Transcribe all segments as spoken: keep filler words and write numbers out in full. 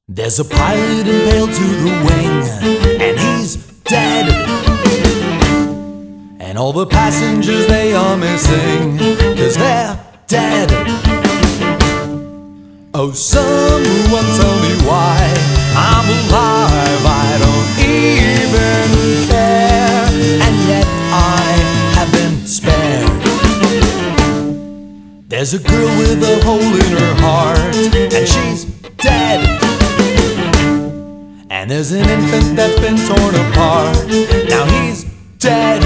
There's a pilot impaled to the wing, and he's dead. And all the passengers, they are missing, 'cause they're dead. Oh, someone tell me why I'm alive, I don't even care. And yet I have been spared. There's a girl with a hole in her heart, and she's dead. And there's an infant that's been torn apart, now he's dead.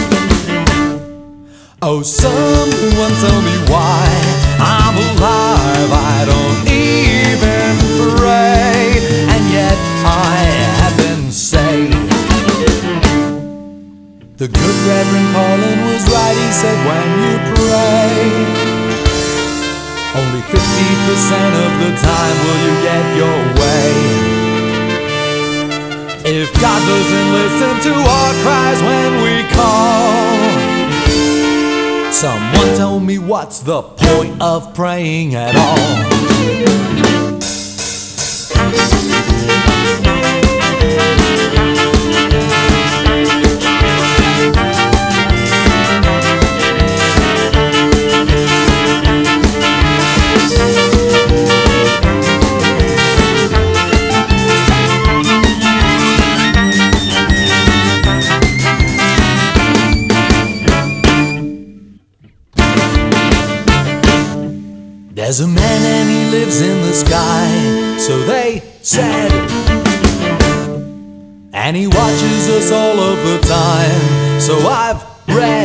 Oh, someone tell me why I'm alive, I don't even pray. And yet I have been saved. The good Reverend Carlin was right, he said when you pray, only fifty percent of the time will you get your way. If God doesn't listen to our cries when we call, someone tell me what's the point of praying at all? There's a man and he lives in the sky, so they said, and he watches us all of the time, so I've read.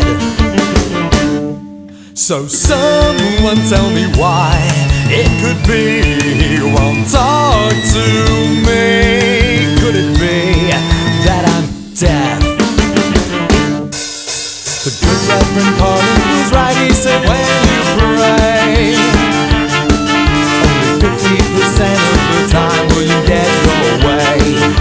So someone tell me why it could be he won't talk to me. Could it be that I'm deaf? The good Reverend Carlin was right, he said when you pray, fifty percent of the time will you get your way.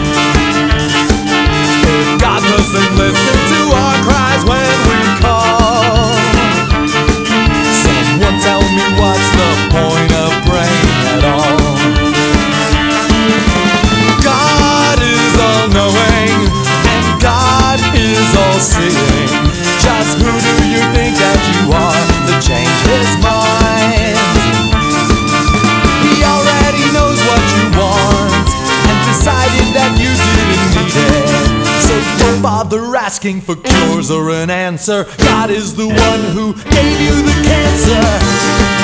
If God doesn't listen to our cries when we call, someone tell me what's the point of praying at all? God is all-knowing and God is all-seeing. Just who do you think that you are to change his mind? That you didn't need it, so don't bother asking for cures or an answer. God is the one who gave you the cancer.